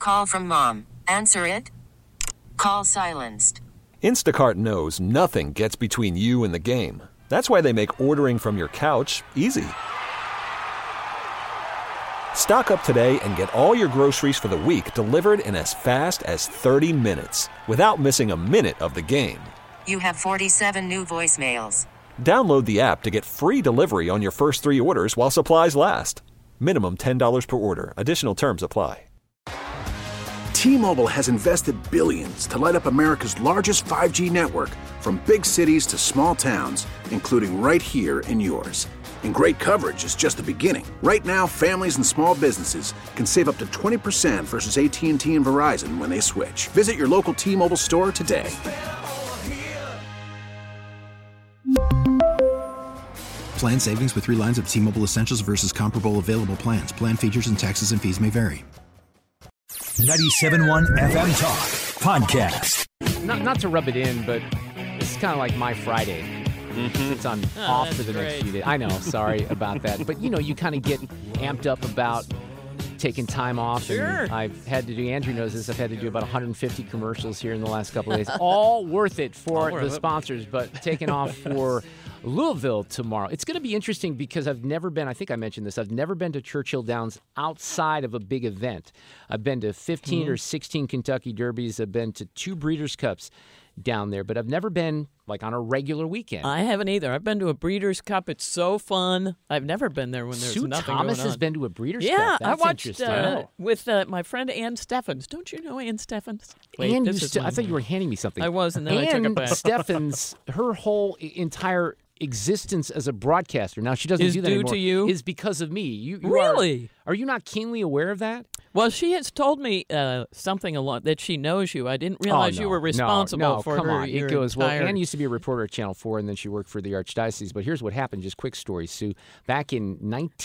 Call from mom. Answer it. Call silenced. Instacart knows nothing gets between you and the game. That's why they make ordering from your couch easy. Stock up today and get all your groceries for the week delivered in as fast as 30 minutes without missing a minute of the game. You have 47 new voicemails. Download the app to get free delivery on your first 3 orders while supplies last. Minimum $10 per order. Additional terms apply. T-Mobile has invested billions to light up America's largest 5G network, from big cities to small towns, including right here in yours. And great coverage is just the beginning. Right now, families and small businesses can save up to 20% versus AT&T and Verizon when they switch. Visit your local T-Mobile store today. Plan savings with 3 lines of T-Mobile Essentials versus comparable available plans. Plan features and taxes and fees may vary. 97.1 FM Talk Podcast. Not to rub it in, but this is kind of like my Friday. Since I'm off for the next few days. I know, sorry about that. But, you kind of get amped up about taking time off. Sure. And I've had to do, Andrew knows this, I've had to do about 150 commercials here in the last couple of days. All worth it for the sponsors, but taking off for Louisville tomorrow. It's going to be interesting because I've never been, I think I mentioned this, I've never been to Churchill Downs outside of a big event. I've been to 15 or 16 Kentucky Derbies. I've been to 2 Breeders' Cups down there, but I've never been like on a regular weekend. I haven't either. I've been to a Breeders' Cup. It's so fun. I've never been there when there's Sue nothing Thomas going on. has been to a Breeders' Yeah, Cup. That's I watched interesting. with my friend Ann Steffens. Don't you know Ann Steffens? Ann I thought you were handing me something. I was, and then I took it back. Ann Steffens, her whole entire existence as a broadcaster, now she doesn't is do that due anymore, to you? is because of me. You Really? Are you not keenly aware of that? Well, she has told me something a lot that she knows you. I didn't realize you were responsible for come her. on. Your It goes, entire... well, Ann used to be a reporter at Channel 4, and then she worked for the Archdiocese. But here's what happened, just quick story, Sue. Back in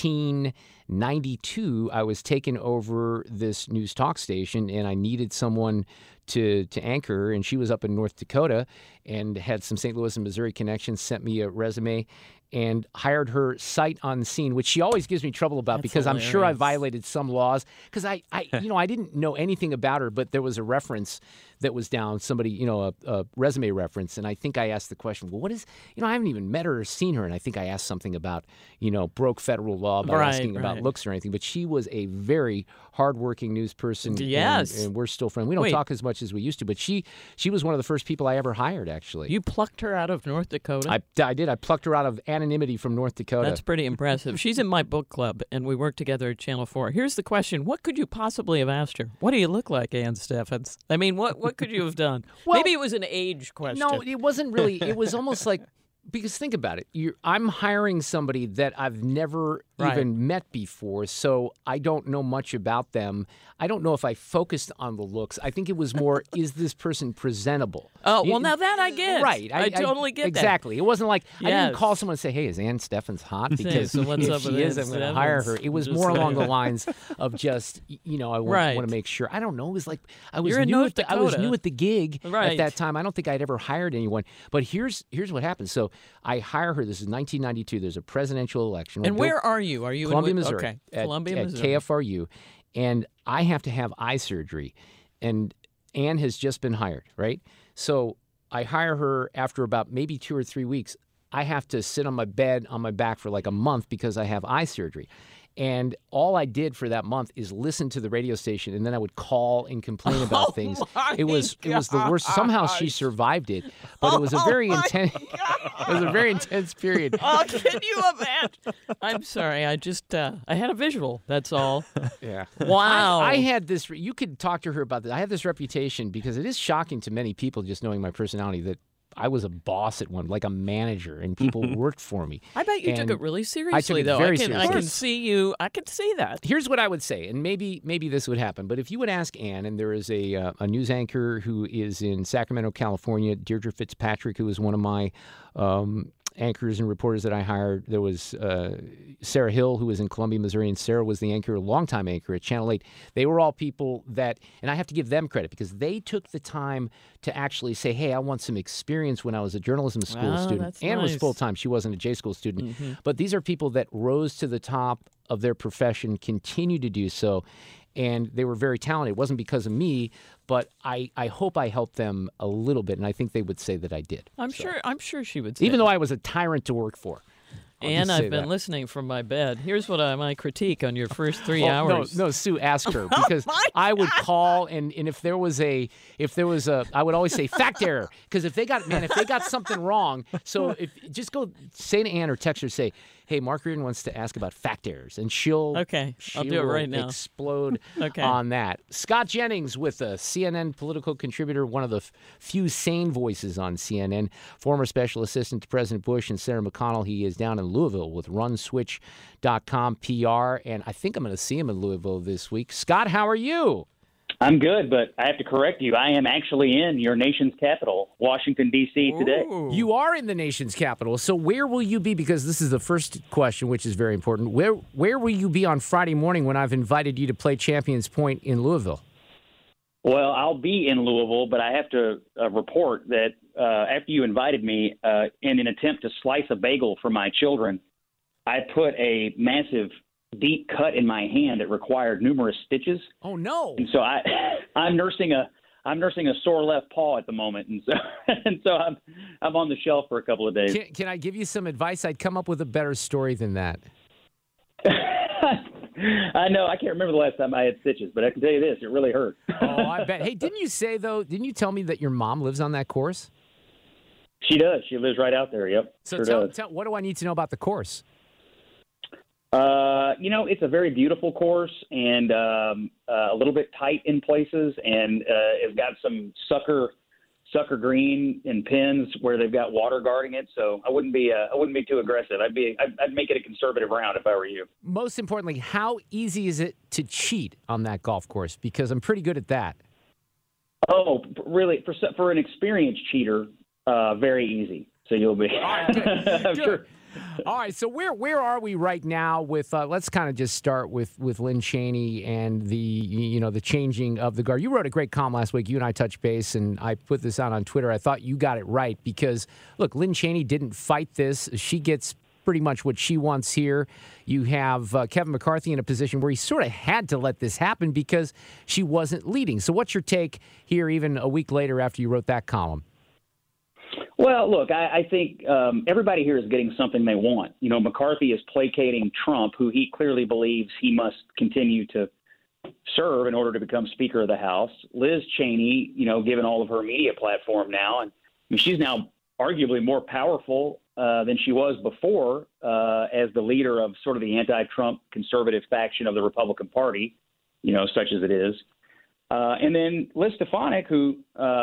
1992, I was taking over this news talk station, and I needed someone to anchor, and she was up in North Dakota and had some St. Louis and Missouri connections, sent me a resume, and hired her sight unseen, which she always gives me trouble about. That's because hilarious. I'm sure I violated some laws. Because I didn't know anything about her, but there was a reference that was down, somebody, a resume reference, and I think I asked the question, well, what is, I haven't even met her or seen her, and I think I asked something about, broke federal law by asking about looks or anything, but she was a very hardworking news person. Yes. And we're still friends. We don't talk as much as we used to, but she was one of the first people I ever hired, actually. You plucked her out of North Dakota? I did. I plucked her out of anonymity from North Dakota. That's pretty impressive. She's in my book club, and we work together at Channel 4. Here's the question. What could you possibly have asked her? What do you look like, Ann Steffens? I mean, what could you have done? Well, maybe it was an age question. No, it wasn't really. It was almost like, because think about it. I'm hiring somebody that I've never even met before, so I don't know much about them. I don't know if I focused on the looks. I think it was more, is this person presentable? Oh, well, now that I get. Right. I totally get that. Exactly. It wasn't like, I didn't Yes. call someone and say, hey, is Ann Steffens hot? Because so what's if up she with is, Ann I'm going to hire her. Steffens? It was Just more along the saying. lines of just, I want to make sure. I don't know. It was like, I was You're in new North I was Dakota. new at the gig at Right. that time. I don't think I'd ever hired anyone. But here's what happened. So I hire her. This is 1992. There's a presidential election. And where are you? Are you Columbia, in Missouri? Okay, At Columbia, Missouri. KFRU. And I have to have eye surgery. And Ann has just been hired, right? So I hire her after about maybe 2 or 3 weeks. I have to sit on my bed on my back for like a month because I have eye surgery. And all I did for that month is listen to the radio station, and then I would call and complain about things. It was the worst. Somehow she survived it, but it was a very intense. It was a very intense period. Oh, can you imagine? I'm sorry. I just I had a visual. That's all. Yeah. Wow. I had this. You could talk to her about this. I have this reputation because it is shocking to many people just knowing my personality that I was a boss at one, like a manager, and people worked for me. I bet you took And it really seriously, I took it though. very I seriously. can see you. I can see that. Here's what I would say, and maybe this would happen, but if you would ask Ann, and there is a news anchor who is in Sacramento, California, Deirdre Fitzpatrick, who is one of my anchors and reporters that I hired. There was Sarah Hill, who was in Columbia, Missouri, and Sarah was the anchor, a longtime anchor at Channel 8. They were all people that, and I have to give them credit because they took the time to actually say, hey, I want some experience when I was a journalism school student. That's Ann was nice. full-time. She wasn't a J school student. But these are people that rose to the top of their profession, continue to do so. and they were very talented. It wasn't because of me, but I hope I helped them a little bit, and I think they would say that I did. I'm sure she would say Even though I was a tyrant to work for. And I've been listening from my bed. Here's what my critique on your first 3 hours. No, Sue, ask her, because I would call and if there was a I would always say fact error, because if they got something wrong, so just go say to Ann or text her, say, hey, Mark Reardon wants to ask about fact errors, and she'll I'll do it right now. Explode on that. Scott Jennings with us, CNN political contributor, one of the few sane voices on CNN, former special assistant to President Bush and Senator McConnell. He is down in Louisville with RunSwitch.com PR, and I think I'm going to see him in Louisville this week. Scott, how are you? I'm good, but I have to correct you. I am actually in your nation's capital, Washington, D.C. today. You are in the nation's capital. So where will you be? Because this is the first question, which is very important. Where will you be on Friday morning when I've invited you to play Champions Point in Louisville? Well, I'll be in Louisville, but I have to report that after you invited me, in an attempt to slice a bagel for my children, I put a massive deep cut in my hand that required numerous stitches. Oh no! And so I'm nursing a sore left paw at the moment, and so I'm on the shelf for a couple of days. Can I give you some advice? I'd come up with a better story than that. I know. I can't remember the last time I had stitches, but I can tell you this: it really hurt. Oh, I bet. Hey, didn't you tell me that your mom lives on that course? She does. She lives right out there. Yep. So tell what do I need to know about the course? It's a very beautiful course and a little bit tight in places, and it's got some sucker green and pins where they've got water guarding it. So I wouldn't be too aggressive. I'd make it a conservative round if I were you. Most importantly, how easy is it to cheat on that golf course? Because I'm pretty good at that. Oh, really? For an experienced cheater, very easy. So you'll be. All right, good. I'm sure. All right, so where are we right now with? Let's kind of just start with Lynn Cheney and the changing of the guard. You wrote a great column last week. You and I touched base, and I put this out on Twitter. I thought you got it right because look, Lynn Cheney didn't fight this. She gets pretty much what she wants here. You have Kevin McCarthy in a position where he sort of had to let this happen because she wasn't leading. So what's your take here, even a week later after you wrote that column? Well, look, I think everybody here is getting something they want. You know, McCarthy is placating Trump, who he clearly believes he must continue to serve in order to become Speaker of the House. Liz Cheney, given all of her media platform now, and she's now arguably more powerful than she was before as the leader of sort of the anti-Trump conservative faction of the Republican Party, such as it is. And then Liz Stefanik, who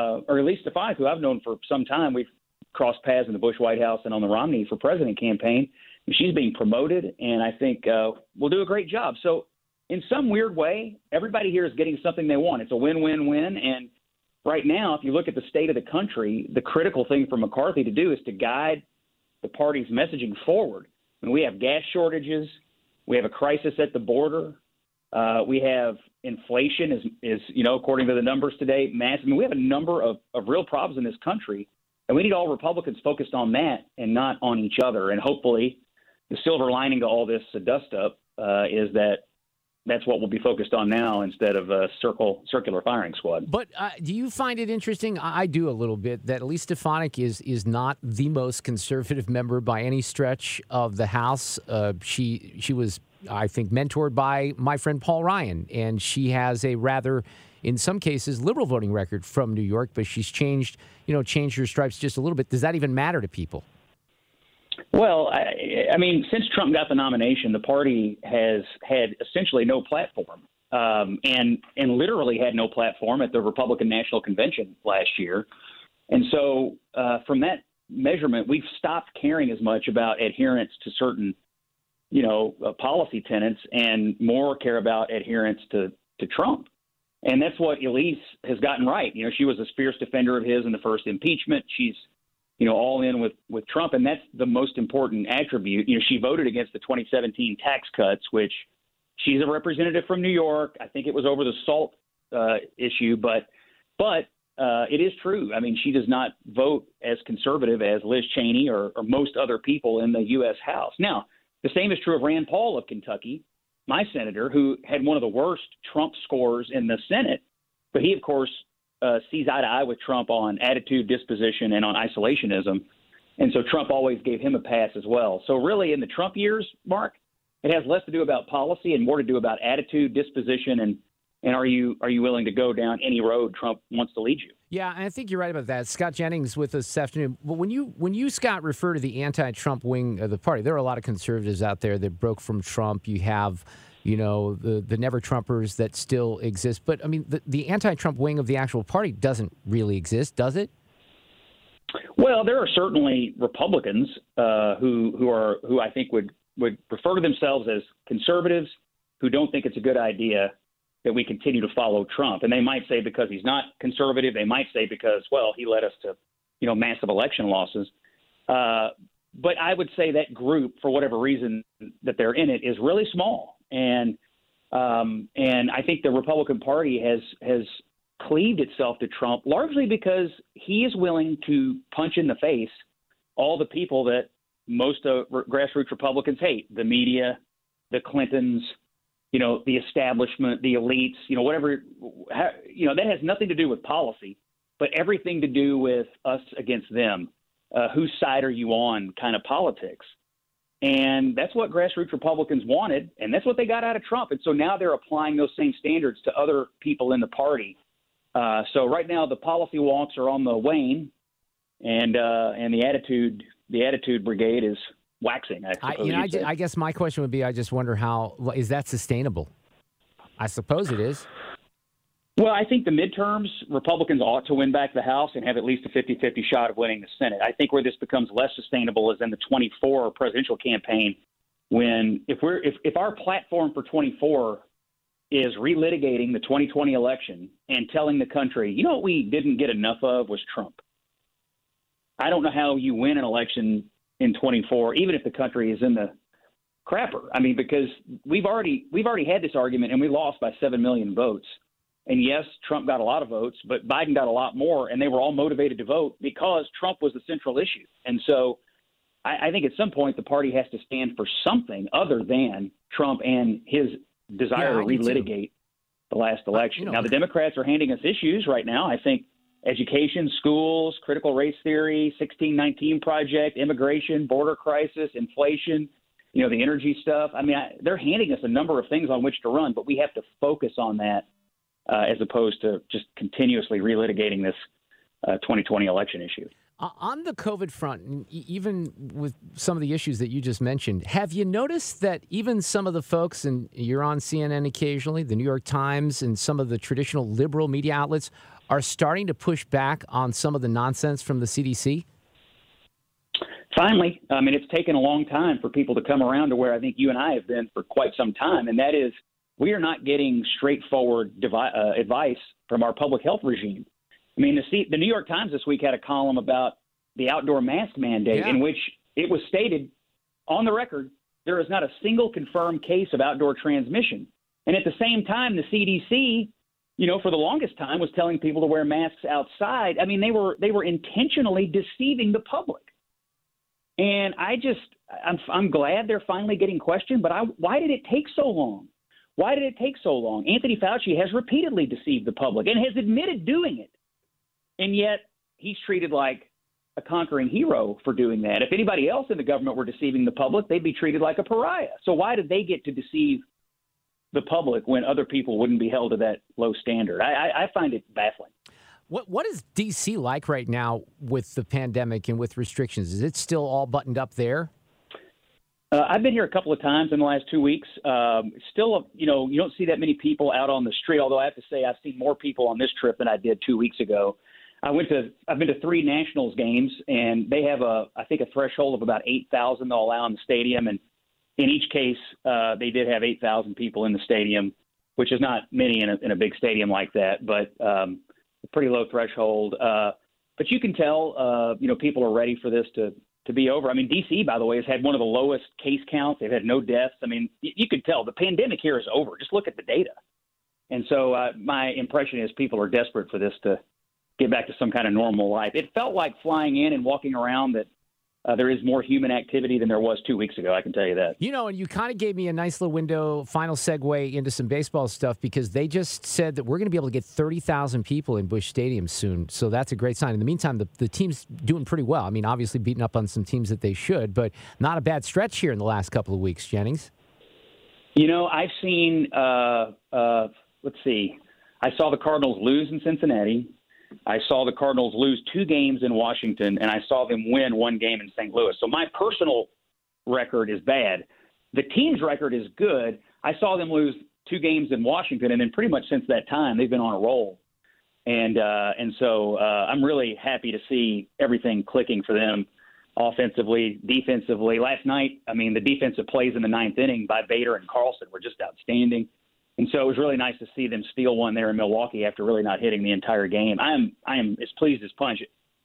I've known for some time. We've crossed paths in the Bush White House and on the Romney for president campaign. She's being promoted, and I think will do a great job. So in some weird way, everybody here is getting something they want. It's a win-win-win. And right now, if you look at the state of the country, the critical thing for McCarthy to do is to guide the party's messaging forward. I mean, we have gas shortages. We have a crisis at the border. We have inflation is according to the numbers today, massive. I mean, we have a number of real problems in this country, and we need all Republicans focused on that and not on each other. And hopefully the silver lining to all this dust up is that's what we'll be focused on now instead of a circular firing squad. But do you find it interesting? I do a little bit that Elise Stefanik is not the most conservative member by any stretch of the House. She was, I think, mentored by my friend Paul Ryan, and she has a rather, in some cases, liberal voting record from New York, but she's changed her stripes just a little bit. Does that even matter to people? Well, I mean, since Trump got the nomination, the party has had essentially no platform, and literally had no platform at the Republican National Convention last year. And so from that measurement, we've stopped caring as much about adherence to certain policy tenets and more care about adherence to Trump. And that's what Elise has gotten right. She was a fierce defender of his in the first impeachment. She's, all in with Trump. And that's the most important attribute. She voted against the 2017 tax cuts, which she's a representative from New York. I think it was over the SALT issue, but it is true. I mean, she does not vote as conservative as Liz Cheney or most other people in the U.S. House. Now, the same is true of Rand Paul of Kentucky. my senator, who had one of the worst Trump scores in the Senate, but he, of course, sees eye to eye with Trump on attitude, disposition, and on isolationism. And so Trump always gave him a pass as well. So really in the Trump years, Mark, it has less to do about policy and more to do about attitude, disposition, and are you willing to go down any road Trump wants to lead you? Yeah, I think you're right about that. Scott Jennings with us this afternoon. Well, when you, Scott, refer to the anti-Trump wing of the party, there are a lot of conservatives out there that broke from Trump. You have, the never-Trumpers that still exist. But, I mean, the anti-Trump wing of the actual party doesn't really exist, does it? Well, there are certainly Republicans who I think would refer to themselves as conservatives who don't think it's a good idea that we continue to follow Trump. And they might say because he's not conservative. They might say because, well, he led us to, massive election losses. But I would say that group, for whatever reason that they're in it, is really small. And I think the Republican Party has cleaved itself to Trump largely because he is willing to punch in the face all the people that most grassroots Republicans hate: the media, the Clintons, the establishment, the elites, whatever. That has nothing to do with policy, but everything to do with us against them. Whose side are you on kind of politics. And that's what grassroots Republicans wanted, and that's what they got out of Trump. And so now they're applying those same standards to other people in the party. So right now the policy wonks are on the wane, and the attitude brigade is waxing. I guess my question would be, I just wonder is that sustainable? I suppose it is. Well, I think the midterms, Republicans ought to win back the House and have at least a 50-50 shot of winning the Senate. I think where this becomes less sustainable is in the 24 presidential campaign, when if our platform for 24 is relitigating the 2020 election and telling the country, what we didn't get enough of was Trump. I don't know how you win an election in 24, even if the country is in the crapper. I mean, because we've already had this argument and we lost by 7 million votes. And yes, Trump got a lot of votes, but Biden got a lot more, and they were all motivated to vote because Trump was the central issue. And so I think at some point the party has to stand for something other than Trump and his desire to relitigate the last election. Now, the Democrats are handing us issues right now. I think education, schools, critical race theory, 1619 Project, immigration, border crisis, inflation, the energy stuff. I mean, they're handing us a number of things on which to run, but we have to focus on that. As opposed to just continuously relitigating this 2020 election issue. On the COVID front, even with some of the issues that you just mentioned, have you noticed that even some of the folks, and you're on CNN occasionally, the New York Times and some of the traditional liberal media outlets, are starting to push back on some of the nonsense from the CDC? Finally. I mean, it's taken a long time for people to come around to where I think you and I have been for quite some time, and that is, we are not getting straightforward advice from our public health regime. I mean, the New York Times this week had a column about the outdoor mask mandate in which it was stated on the record there is not a single confirmed case of outdoor transmission. And at the same time, the CDC, for the longest time was telling people to wear masks outside. I mean, they were intentionally deceiving the public. And I'm glad they're finally getting questioned, but why did it take so long? Why did it take so long? Anthony Fauci has repeatedly deceived the public and has admitted doing it. And yet he's treated like a conquering hero for doing that. If anybody else in the government were deceiving the public, they'd be treated like a pariah. So why did they get to deceive the public when other people wouldn't be held to that low standard? I find it baffling. What is D.C. like right now with the pandemic and with restrictions? Is it still all buttoned up there? I've been here a couple of times in the last 2 weeks. Still, you don't see that many people out on the street, although I have to say I've seen more people on this trip than I did 2 weeks ago. I've been to 3 Nationals games, and they have I think a threshold of about 8,000 they'll allow in the stadium. And in each case, they did have 8,000 people in the stadium, which is not many in a big stadium like that, but a pretty low threshold. But you can tell, people are ready for this to be over. I mean, D.C., by the way, has had one of the lowest case counts. They've had no deaths. I mean, you could tell the pandemic here is over. Just look at the data. And so my impression is people are desperate for this to get back to some kind of normal life. It felt like flying in and walking around that there is more human activity than there was 2 weeks ago. I can tell you that. You know, and you kind of gave me a nice little window, final segue into some baseball stuff, because they just said that we're going to be able to get 30,000 people in Busch Stadium soon. So that's a great sign. In the meantime, the team's doing pretty well. I mean, obviously beating up on some teams that they should, but not a bad stretch here in the last couple of weeks, Jennings. You know, I've seen, let's see, I saw the Cardinals lose in Cincinnati. I saw the Cardinals lose 2 games in Washington, and I saw them win 1 game in St. Louis. So my personal record is bad. The team's record is good. I saw them lose 2 games in Washington, and then pretty much since that time, they've been on a roll. And so I'm really happy to see everything clicking for them offensively, defensively. Last night, I mean, the defensive plays in the 9th inning by Bader and Carlson were just outstanding. And so it was really nice to see them steal one there in Milwaukee after really not hitting the entire game. I am as pleased as punch.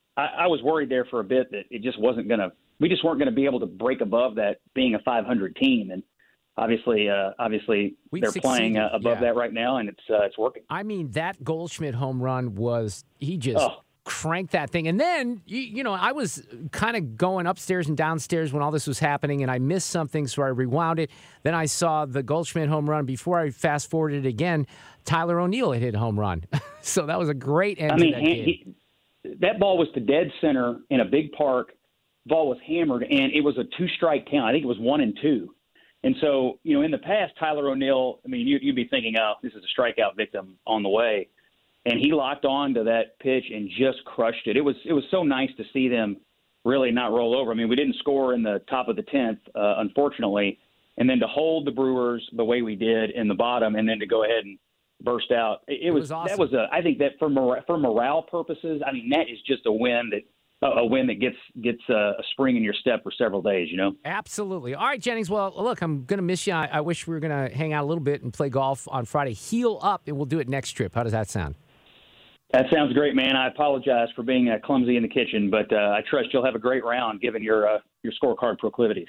I was worried there for a bit that it just wasn't going to – we just weren't going to be able to break above that being a 500 team. And obviously they're playing above that right now, and it's working. I mean, that Goldschmidt home run was – he just cranked that thing. And then, you know, I was kind of going upstairs and downstairs when all this was happening, and I missed something, so I rewound it. Then I saw the Goldschmidt home run. Before I fast-forwarded it again, Tyler O'Neill had hit a home run. So that was a great end to that game. That ball was to dead center in a big park. Ball was hammered, and it was a 2-strike count. I think it was 1 and 2. And so, you know, in the past, Tyler O'Neill, I mean, you'd be thinking, oh, this is a strikeout victim on the way. And he locked on to that pitch and just crushed it. It was so nice to see them really not roll over. I mean, we didn't score in the top of the 10th, unfortunately, and then to hold the Brewers the way we did in the bottom, and then to go ahead and burst out. It was awesome. That was I think that for morale purposes, I mean, that is just a win that gets a spring in your step for several days, you know? Absolutely. All right, Jennings. Well, look, I'm going to miss you. I wish we were going to hang out a little bit and play golf on Friday. Heal up, and we'll do it next trip. How does that sound? That sounds great, man. I apologize for being clumsy in the kitchen, but I trust you'll have a great round given your scorecard proclivities.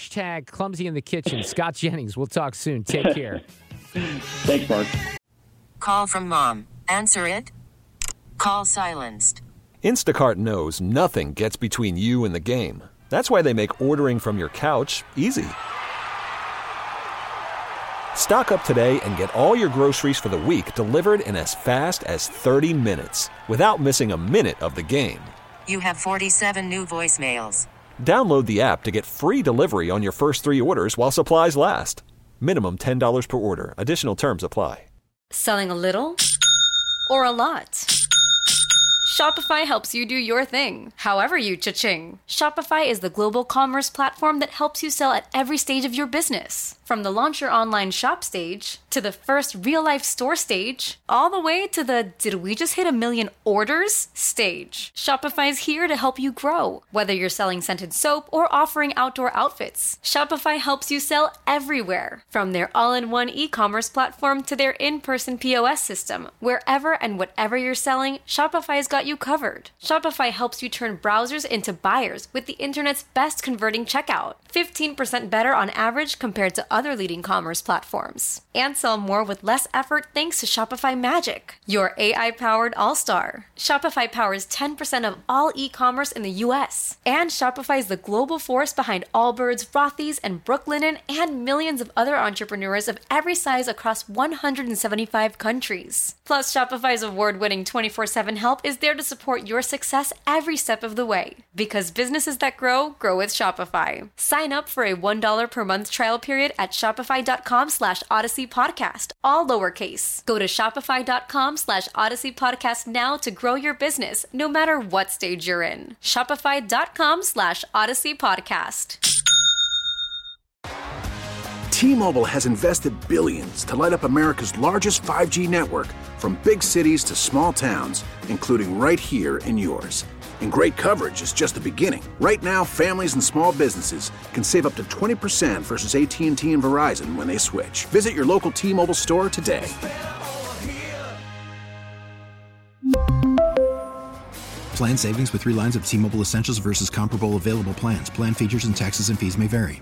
# clumsy in the kitchen. Scott Jennings. We'll talk soon. Take care. Thanks, Mark. Call from mom. Answer it. Call silenced. Instacart knows nothing gets between you and the game. That's why they make ordering from your couch easy. Stock up today and get all your groceries for the week delivered in as fast as 30 minutes without missing a minute of the game. You have 47 new voicemails. Download the app to get free delivery on your first 3 orders while supplies last. Minimum $10 per order. Additional terms apply. Selling a little or a lot? Shopify helps you do your thing, however you cha-ching. Shopify is the global commerce platform that helps you sell at every stage of your business. From the launch your online shop stage, to the first real-life store stage, all the way to the did we just hit 1 million orders stage. Shopify's here to help you grow. Whether you're selling scented soap or offering outdoor outfits, Shopify helps you sell everywhere. From their all-in-one e-commerce platform to their in-person POS system, wherever and whatever you're selling, Shopify's got you covered. Shopify helps you turn browsers into buyers with the internet's best converting checkout. 15% better on average compared to other leading commerce platforms. And sell more with less effort thanks to Shopify Magic, your AI-powered all-star. Shopify powers 10% of all e-commerce in the U.S. And Shopify is the global force behind Allbirds, Rothy's, and Brooklinen, and millions of other entrepreneurs of every size across 175 countries. Plus, Shopify's award-winning 24/7 help is there to support your success every step of the way. Because businesses that grow, grow with Shopify. Sign up for a $1 per month trial period at shopify.com/Odyssey Podcast, all lowercase. Go to shopify.com/Odyssey Podcast now to grow your business, no matter what stage you're in. Shopify.com/Odyssey Podcast. T-Mobile has invested billions to light up America's largest 5G network, from big cities to small towns, including right here in yours. And great coverage is just the beginning. Right now, families and small businesses can save up to 20% versus AT&T and Verizon when they switch. Visit your local T-Mobile store today. Plan savings with 3 lines of T-Mobile Essentials versus comparable available plans. Plan features and taxes and fees may vary.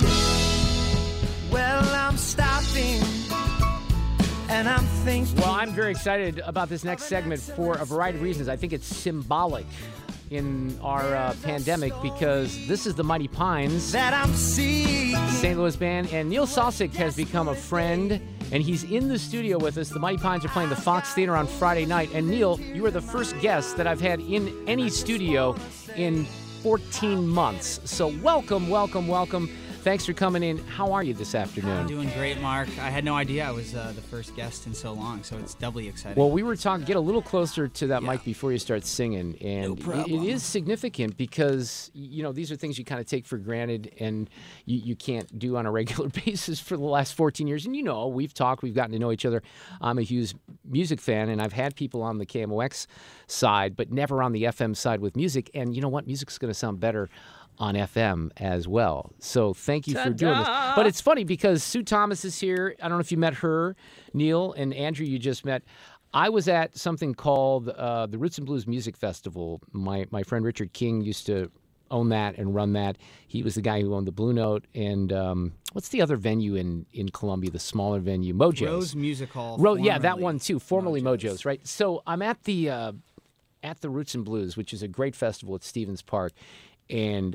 Well, I'm very excited about this next segment for a variety of reasons. I think it's symbolic in our pandemic because this is the Mighty Pines that I'm seeing. St. Louis band, and Neil Sosik has become a friend, and he's in the studio with us. The Mighty Pines are playing the Fox Theater on Friday night, and Neil, you are the first guest that I've had in any studio in 14 months. So welcome. Thanks for coming in. How are you this afternoon? I'm doing great, Mark. I had no idea I was the first guest in so long, so it's doubly exciting. Well, we were talking, get a little closer to that mic before you start singing, and it is significant because, you know, these are things you kind of take for granted and you can't do on a regular basis for the last 14 years. And, you know, we've talked, we've gotten to know each other. I'm a huge music fan, and I've had people on the KMOX side, but never on the FM side with music. And you know what? Music's going to sound better on FM as well. So thank you for doing this. But it's funny because Sue Thomas is here. I don't know if you met her, Neil, and Andrew you just met. I was at something called the Roots and Blues Music Festival. My friend Richard King used to own that and run that. He was the guy who owned the Blue Note. And what's the other venue in Columbia, the smaller venue? Mojo's. Rose Music Hall. Yeah, that one too. Formerly Mojo's, right? So I'm at the Roots and Blues, which is a great festival at Stevens Park. And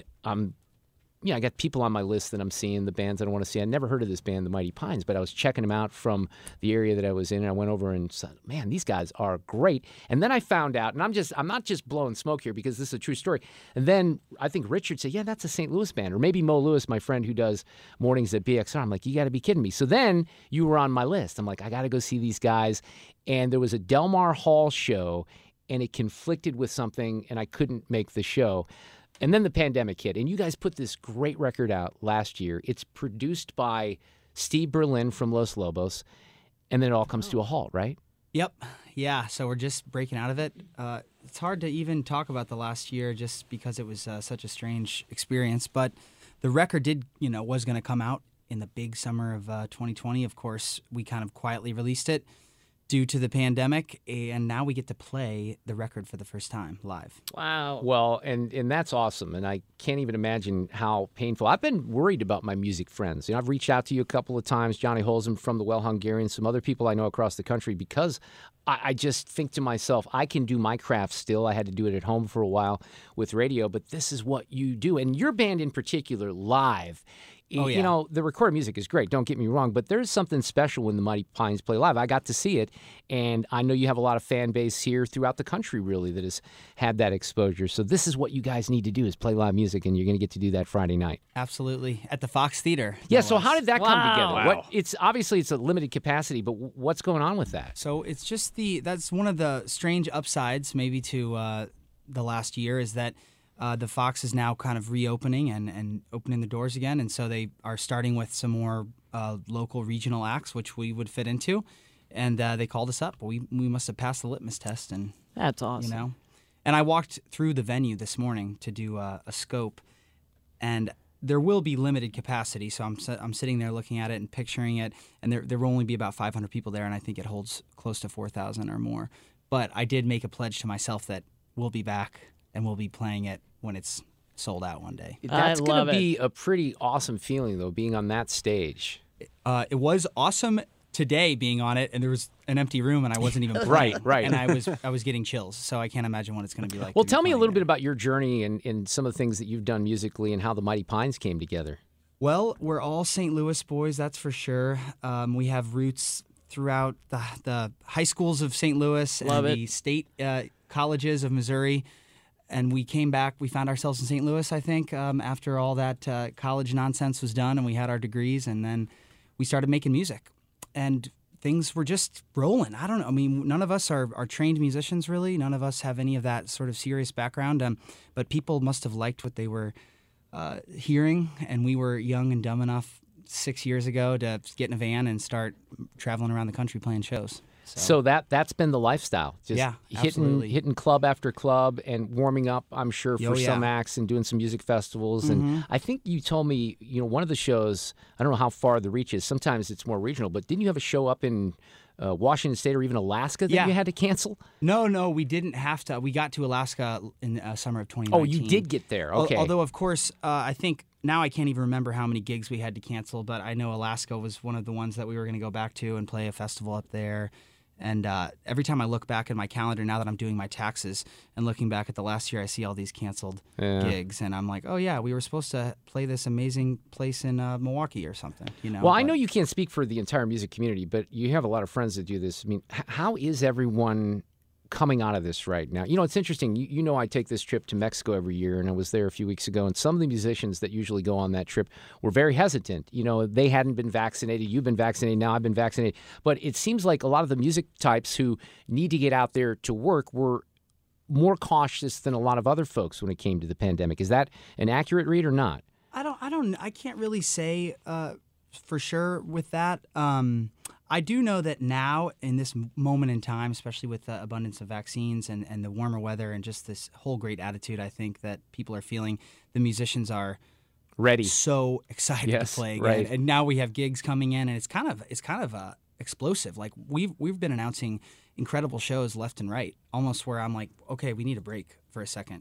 I got people on my list that I'm seeing, the bands that I want to see. I never heard of this band, the Mighty Pines, but I was checking them out from the area that I was in, and I went over and said, man, these guys are great. And then I found out, and I'm not just blowing smoke here because this is a true story. And then I think Richard said, yeah, that's a St. Louis band. Or maybe Mo Lewis, my friend who does mornings at BXR. I'm like, you got to be kidding me. So then you were on my list. I'm like, I got to go see these guys. And there was a Del Mar Hall show, and it conflicted with something, and I couldn't make the show. And then the pandemic hit, and you guys put this great record out last year. It's produced by Steve Berlin from Los Lobos, and then it all comes to a halt, right? Yep. Yeah, so we're just breaking out of it. It's hard to even talk about the last year just because it was such a strange experience. But the record was going to come out in the big summer of 2020. Of course, we kind of quietly released it due to the pandemic, and now we get to play the record for the first time live. Wow. Well, and that's awesome, and I can't even imagine how painful. I've been worried about my music friends. You know, I've reached out to you a couple of times, Johnny Holzum from the Well Hungarian, some other people I know across the country, because I just think to myself, I can do my craft still. I had to do it at home for a while with radio, but this is what you do. And your band in particular, live, you know, the recorded music is great, don't get me wrong, but there's something special when the Mighty Pines play live. I got to see it, and I know you have a lot of fan base here throughout the country, really, that has had that exposure. So this is what you guys need to do, is play live music, and you're going to get to do that Friday night. Absolutely. At the Fox Theater. Yeah, so how did that come together? Wow. It's obviously it's a limited capacity, but what's going on with that? So it's just that's one of the strange upsides maybe to the last year is that the Fox is now kind of reopening and opening the doors again, and so they are starting with some more local regional acts, which we would fit into, and they called us up. We must have passed the litmus test, and that's awesome. You know, and I walked through the venue this morning to do a scope, and there will be limited capacity, so I'm sitting there looking at it and picturing it, and there will only be about 500 people there, and I think it holds close to 4,000 or more. But I did make a pledge to myself that we'll be back and we'll be playing it when it's sold out one day. That's going to be a pretty awesome feeling, though, being on that stage. It was awesome today being on it, and there was an empty room, and I wasn't even playing. Right. And I was getting chills, so I can't imagine what it's going to be like. Well, tell me a little bit about your journey and some of the things that you've done musically and how the Mighty Pines came together. Well, we're all St. Louis boys, that's for sure. We have roots throughout the high schools of St. Louis and the state colleges of Missouri. And we came back, we found ourselves in St. Louis, I think, after all that college nonsense was done and we had our degrees, and then we started making music. And things were just rolling. I don't know. I mean, none of us are trained musicians, really. None of us have any of that sort of serious background. But people must have liked what they were hearing, and we were young and dumb enough 6 years ago to get in a van and start traveling around the country playing shows. So that's been the lifestyle. Just hitting club after club and warming up, I'm sure, for some acts and doing some music festivals. And I think you told me, one of the shows, I don't know how far the reach is. Sometimes it's more regional, but didn't you have a show up in Washington State or even Alaska that you had to cancel? No, we didn't have to. We got to Alaska in summer of 2019. Oh, you did get there. Okay. Although, of course, I think now I can't even remember how many gigs we had to cancel, but I know Alaska was one of the ones that we were going to go back to and play a festival up there. And every time I look back at my calendar, now that I'm doing my taxes and looking back at the last year, I see all these canceled gigs. And I'm like, oh, yeah, we were supposed to play this amazing place in Milwaukee or something. Well, I know you can't speak for the entire music community, but you have a lot of friends that do this. I mean, how is everyone coming out of this right now? It's interesting. You know, I take this trip to Mexico every year, and I was there a few weeks ago, and some of the musicians that usually go on that trip were very hesitant. They hadn't been vaccinated. You've been vaccinated. Now I've been vaccinated. But it seems like a lot of the music types who need to get out there to work were more cautious than a lot of other folks when it came to the pandemic. Is that an accurate read or not? I can't really say for sure with that. I do know that now, in this moment in time, especially with the abundance of vaccines and the warmer weather and just this whole great attitude, I think that people are feeling, the musicians are ready, so excited to play again. Right. And now we have gigs coming in, and it's kind of explosive. Like we've been announcing incredible shows left and right, almost where I'm like, okay, we need a break for a second,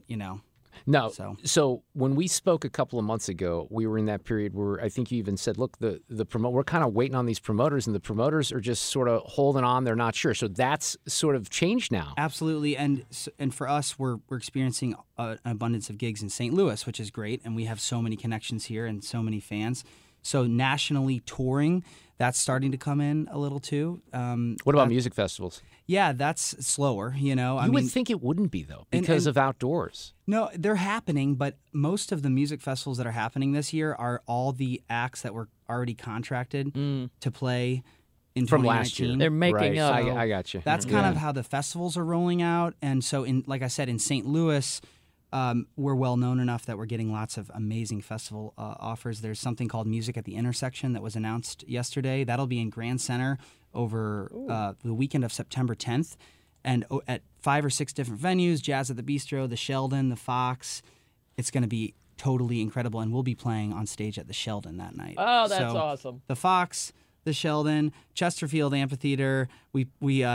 No. So when we spoke a couple of months ago, we were in that period where I think you even said, look, we're kind of waiting on these promoters, and the promoters are just sort of holding on. They're not sure. So that's sort of changed now. Absolutely. And for us, we're experiencing an abundance of gigs in St. Louis, which is great. And we have so many connections here and so many fans. So nationally touring, that's starting to come in a little too. What about music festivals? Yeah, that's slower, You would think it wouldn't be, though, because of outdoors. No, they're happening, but most of the music festivals that are happening this year are all the acts that were already contracted to play in from 2019. last year. They're making up. I got you. That's kind of how the festivals are rolling out. And so, like I said, in St. Louis, we're well known enough that we're getting lots of amazing festival offers. There's something called Music at the Intersection that was announced yesterday. That'll be in Grand Center over the weekend of September 10th, and at 5 or 6 different venues: Jazz at the Bistro, the Sheldon, the Fox. It's going to be totally incredible, and we'll be playing on stage at the Sheldon that night. Oh, that's awesome! The Fox, the Sheldon, Chesterfield Amphitheater. We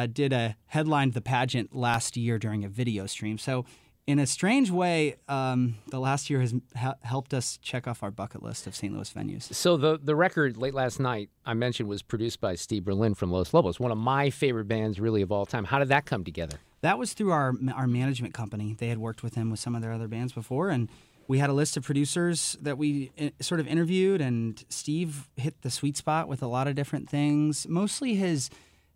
headlined the pageant last year during a video stream. So, in a strange way, the last year has helped us check off our bucket list of St. Louis venues. So the record late last night I mentioned was produced by Steve Berlin from Los Lobos, one of my favorite bands really of all time. How did that come together? That was through our management company. They had worked with him with some of their other bands before, and we had a list of producers that we sort of interviewed, and Steve hit the sweet spot with a lot of different things. Mostly his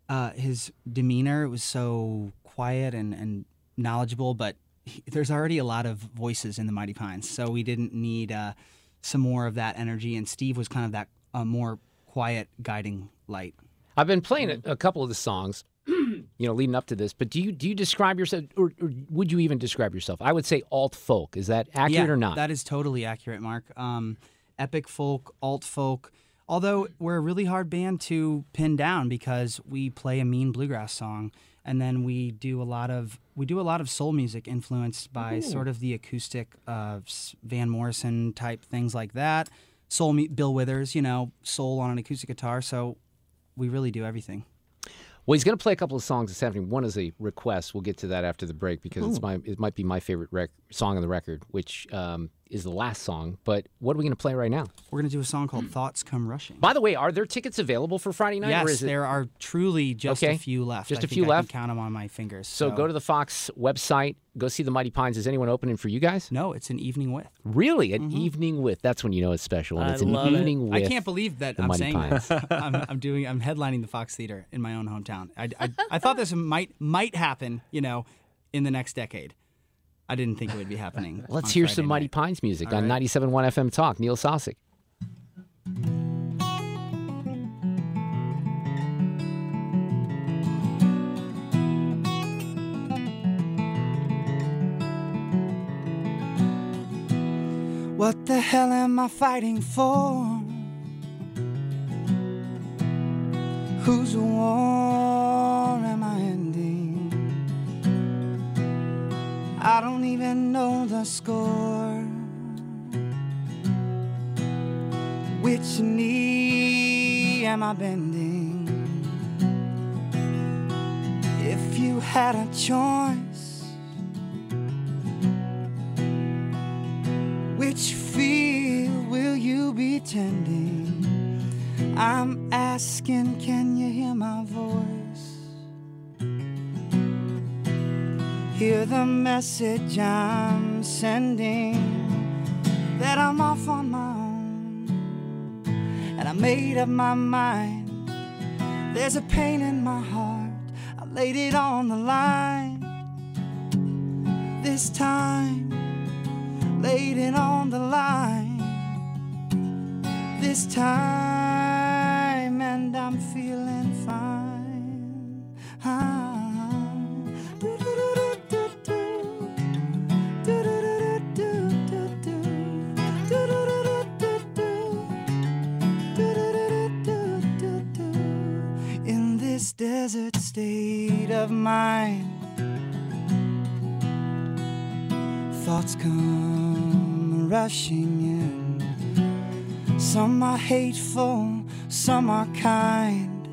demeanor was so quiet and knowledgeable, but there's already a lot of voices in the Mighty Pines, so we didn't need some more of that energy, and Steve was kind of that more quiet, guiding light. I've been playing a couple of the songs, leading up to this, but do you describe yourself, or would you even describe yourself? I would say alt folk. Is that accurate or not? That is totally accurate, Mark. Epic folk, alt folk, although we're a really hard band to pin down because we play a mean bluegrass song. And then we do a lot of soul music influenced by sort of the acoustic Van Morrison type things like that. Bill Withers, soul on an acoustic guitar. So we really do everything. Well, he's going to play a couple of songs this afternoon. One is a request. We'll get to that after the break because it might be my favorite song on the record, which is the last song. But what are we going to play right now? We're going to do a song called Thoughts Come Rushing. By the way, are there tickets available for Friday night? Yes, or is it... there are truly just a few left. Just a few left? I can count them on my fingers. So go to the Fox website. Go see the Mighty Pines. Is anyone opening for you guys? No, it's an evening with. Really? An evening with. That's when you know it's special. And it's an evening with. I can't believe that I'm saying this. I'm headlining the Fox Theater in my own hometown. I thought this might happen, in the next decade. I didn't think it would be happening. Let's hear Friday some Mighty night. Pines music All on right. 97.1 FM Talk. Neil Sosik. What the hell am I fighting for? Whose war am I ending? I don't even know the score. Which knee am I bending? If you had a choice, which field will you be tending? I'm asking, can you hear my voice? hear the message I'm sending, that I'm off on my own, and I made up my mind. There's a pain in my heart, I laid it on the line. This time, laid it on the line. This time, and I'm feeling fine. In this desert state of mind, thoughts come rushing in. Some are hateful, some are kind,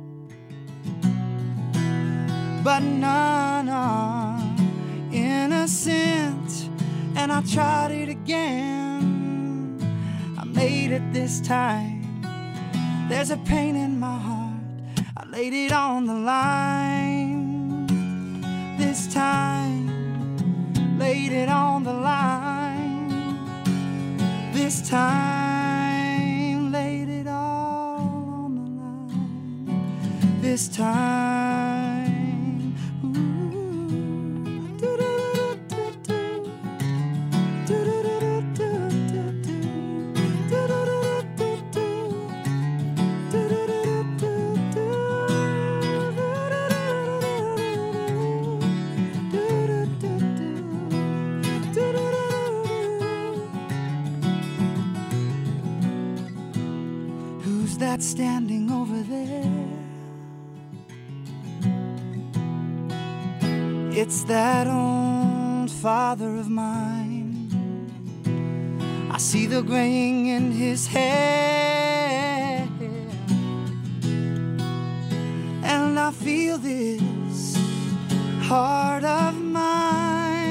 but none are innocent. And I tried it again, I made it this time. There's a pain in my heart, I laid it on the line. This time, laid it on the line. This time, laid it all on the line. This time, ooh, do-do-do-do-do, do-do-do-do-do-do, who's that standing over there? It's that old father of mine. I see the graying in his hair, and I feel this heart of mine.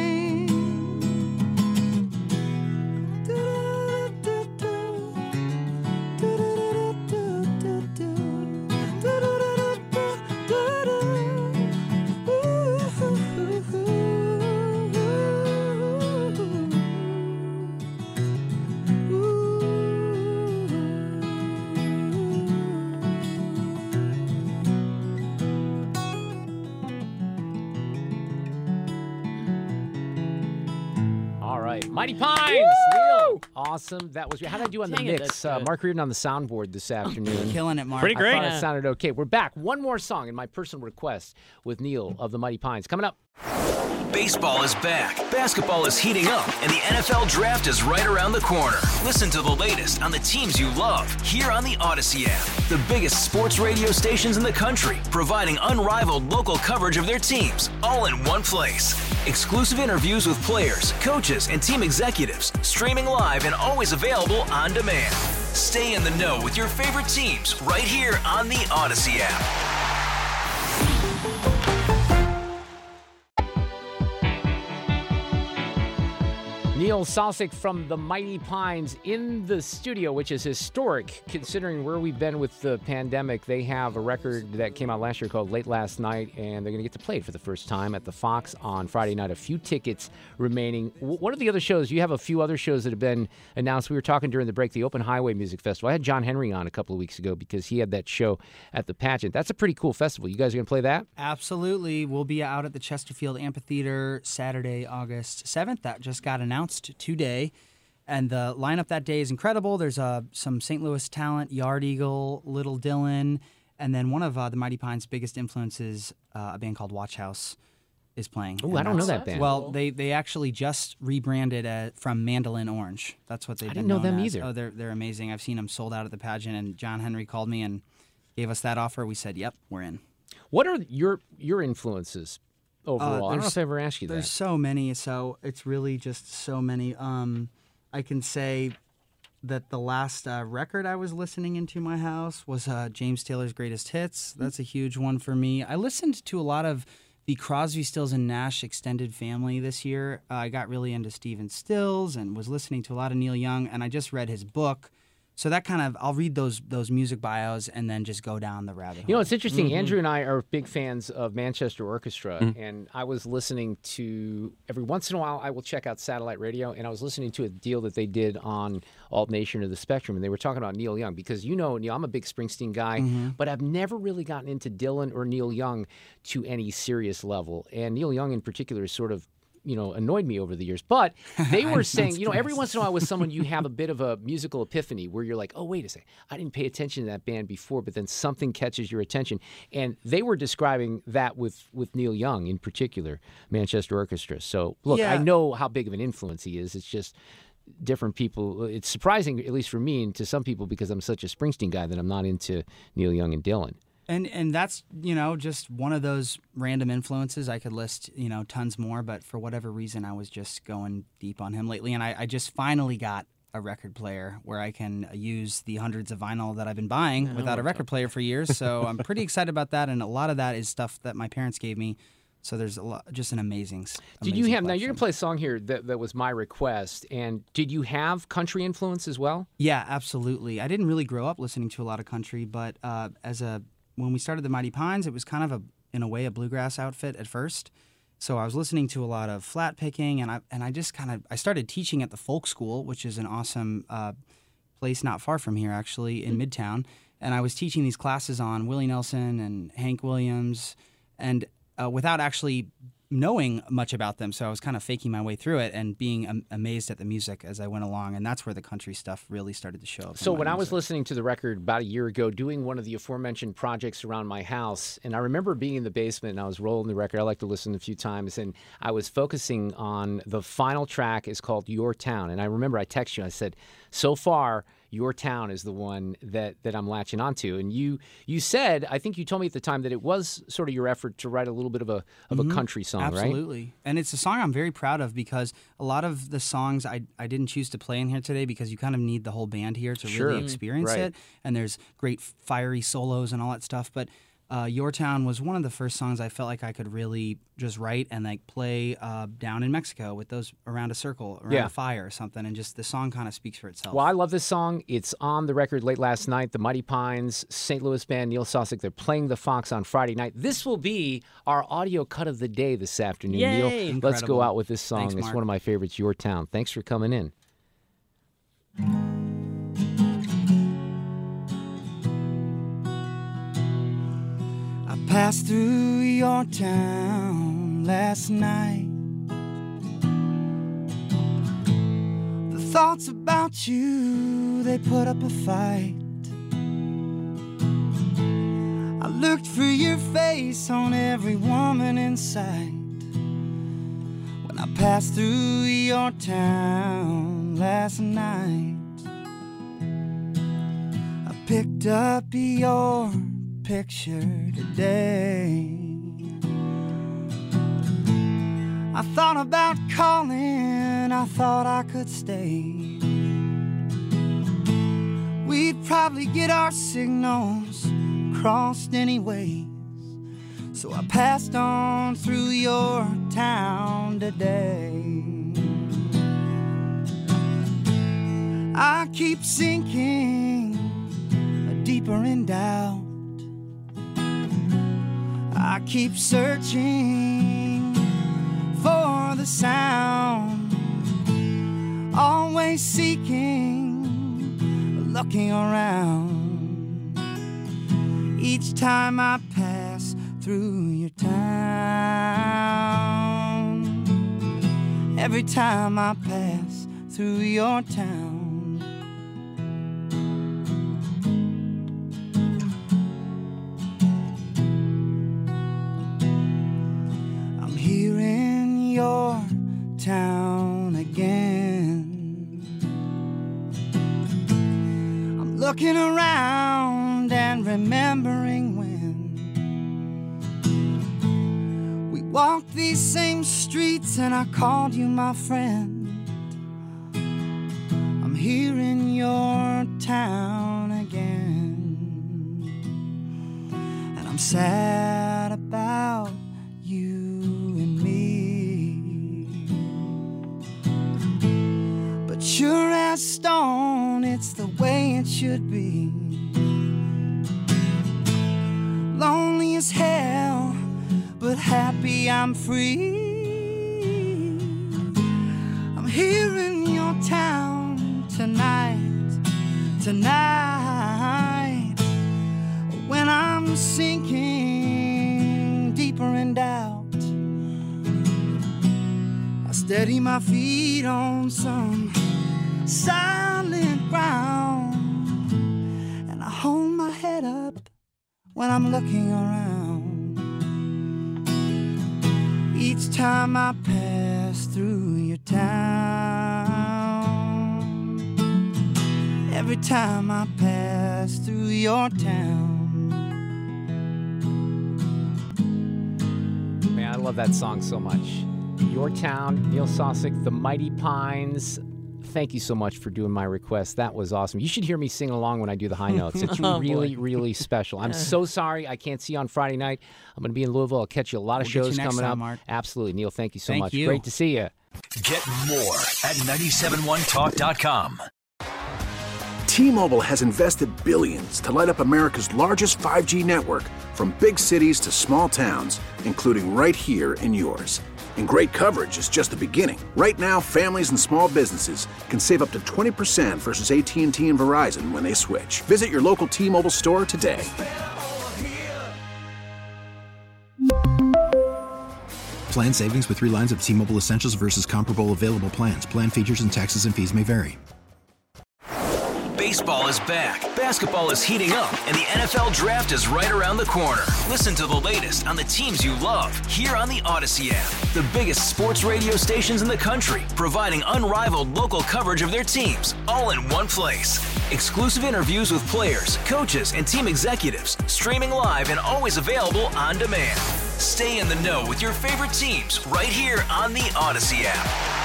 Mighty Pines, Neil. Awesome. That was. How did I do on the mix? Mark Reardon on the soundboard this afternoon. Killing it, Mark. Pretty great. I thought it sounded okay. We're back. One more song in my personal request with Neil of the Mighty Pines. Coming up. Baseball is back, basketball is heating up, and the NFL Draft is right around the corner. Listen to the latest on the teams you love here on the Odyssey app. The biggest sports radio stations in the country, providing unrivaled local coverage of their teams, all in one place. Exclusive interviews with players, coaches, and team executives, streaming live and always available on demand. Stay in the know with your favorite teams right here on the Odyssey app. Neil Salsic from the Mighty Pines in the studio, which is historic considering where we've been with the pandemic. They have a record that came out last year called Late Last Night, and they're going to get to play it for the first time at the Fox on Friday night. A few tickets remaining. What are the other shows? You have a few other shows that have been announced. We were talking during the break, the Open Highway Music Festival. I had John Henry on a couple of weeks ago because he had that show at the pageant. That's a pretty cool festival. You guys are going to play that? Absolutely. We'll be out at the Chesterfield Amphitheater Saturday, August 7th. That just got announced today, and the lineup that day is incredible. There's some St. Louis talent, Yard Eagle, Little Dylan, and then one of the Mighty Pines' biggest influences, a band called Watch House, is playing. Oh, I don't know that band. Well, they actually just rebranded from Mandolin Orange. That's what they've been known I didn't know them as. either. Oh, they're amazing. I've seen them sold out at the pageant, and John Henry called me and gave us that offer. We said, yep, we're in. What are your influences overall? I don't know if I ever asked you that. There's so many, so it's really just so many. I can say that the last record I was listening into my house was James Taylor's Greatest Hits. That's a huge one for me. I listened to a lot of the Crosby, Stills, and Nash extended family this year. I got really into Stephen Stills and was listening to a lot of Neil Young, and I just read his book, So that kind of, I'll read those music bios and then just go down the rabbit hole. It's interesting. Andrew and I are big fans of Manchester Orchestra, and I was listening to, every once in a while, I will check out satellite radio, and I was listening to a deal that they did on Alt Nation of the Spectrum, and they were talking about Neil Young, because Neil, I'm a big Springsteen guy, but I've never really gotten into Dylan or Neil Young to any serious level. And Neil Young in particular is sort of annoyed me over the years. But they were saying, every once in a while with someone, you have a bit of a musical epiphany where you're like, oh, wait a second, I didn't pay attention to that band before, but then something catches your attention. And they were describing that with Neil Young in particular, Manchester Orchestra. So, look, I know how big of an influence he is. It's just different people. It's surprising, at least for me and to some people, because I'm such a Springsteen guy, that I'm not into Neil Young and Dylan. And that's, just one of those random influences. I could list, tons more, but for whatever reason, I was just going deep on him lately. And I just finally got a record player where I can use the hundreds of vinyl that I've been buying without a record player for years. So I'm pretty excited about that. And a lot of that is stuff that my parents gave me. So there's just an amazing Did you have, collection. now you're going to play a song here that was my request, and did you have country influence as well? Yeah, absolutely. I didn't really grow up listening to a lot of country, but when we started the Mighty Pines, it was kind of in a way a bluegrass outfit at first. So I was listening to a lot of flat picking, and I started teaching at the folk school, which is an awesome place not far from here, actually, in Midtown. And I was teaching these classes on Willie Nelson and Hank Williams, and without actually knowing much about them. So I was kind of faking my way through it and being amazed at the music as I went along. And that's where the country stuff really started to show up. So when I was listening to the record about a year ago, doing one of the aforementioned projects around my house, and I remember being in the basement and I was rolling the record. I like to listen a few times. And I was focusing on the final track is called Your Town. And I remember I texted you, I said, so far, Your Town is the one that I'm latching onto. And you said, I think you told me at the time, that it was sort of your effort to write a little bit of a country song, right? Absolutely. And it's a song I'm very proud of, because a lot of the songs I didn't choose to play in here today, because you kind of need the whole band here to really experience it. And there's great fiery solos and all that stuff. But Your Town was one of the first songs I felt like I could really just write and play down in Mexico with those around a circle, around a fire or something, and just the song kind of speaks for itself. Well, I love this song. It's on the record late last night. The Mighty Pines, St. Louis band, Neil Sosik, they're playing the Fox on Friday night. This will be our audio cut of the day this afternoon. Yay. Neil, Incredible. Let's go out with this song. Thanks, It's Mark. one of my favorites, Your Town. Thanks for coming in. Passed through your town last night. The thoughts about you, they put up a fight. I looked for your face on every woman in sight. When I passed through your town last night, I picked up your picture today. I thought about calling, I thought I could stay. We'd probably get our signals crossed anyways. So I passed on through your town today. I keep sinking deeper in doubt. I keep searching for the sound, always seeking, looking around. Each time I pass through your town, every time I pass through your town. Your town again. I'm looking around and remembering when we walked these same streets and I called you my friend. I'm here in your town again, and I'm sad about you. Sure as stone, it's the way it should be. Lonely as hell, but happy I'm free. I'm here in your town tonight, when I'm sinking deeper in doubt. I steady my feet on some silent ground, and I hold my head up when I'm looking around. Each time I pass through your town, every time I pass through your town. Man, I love that song so much. Your Town, Neil Sosik, The Mighty Pines. Thank you so much for doing my request. That was awesome. You should hear me sing along when I do the high notes. It's really special. I'm so sorry I can't see you on Friday night. I'm going to be in Louisville. I'll catch you a lot of shows coming up. Mark. Absolutely. Neil, thank you so much. Great to see you. Get more at 971talk.com. T-Mobile has invested billions to light up America's largest 5G network, from big cities to small towns, including right here in yours. And great coverage is just the beginning. Right now, families and small businesses can save up to 20% versus AT&T and Verizon when they switch. Visit your local T-Mobile store today. Plan savings with 3 lines of T-Mobile Essentials versus comparable available plans. Plan features and taxes and fees may vary. Baseball is back, basketball is heating up, and the NFL Draft is right around the corner. Listen to the latest on the teams you love here on the Odyssey app. The biggest sports radio stations in the country, providing unrivaled local coverage of their teams, all in one place. Exclusive interviews with players, coaches, and team executives, streaming live and always available on demand. Stay in the know with your favorite teams right here on the Odyssey app.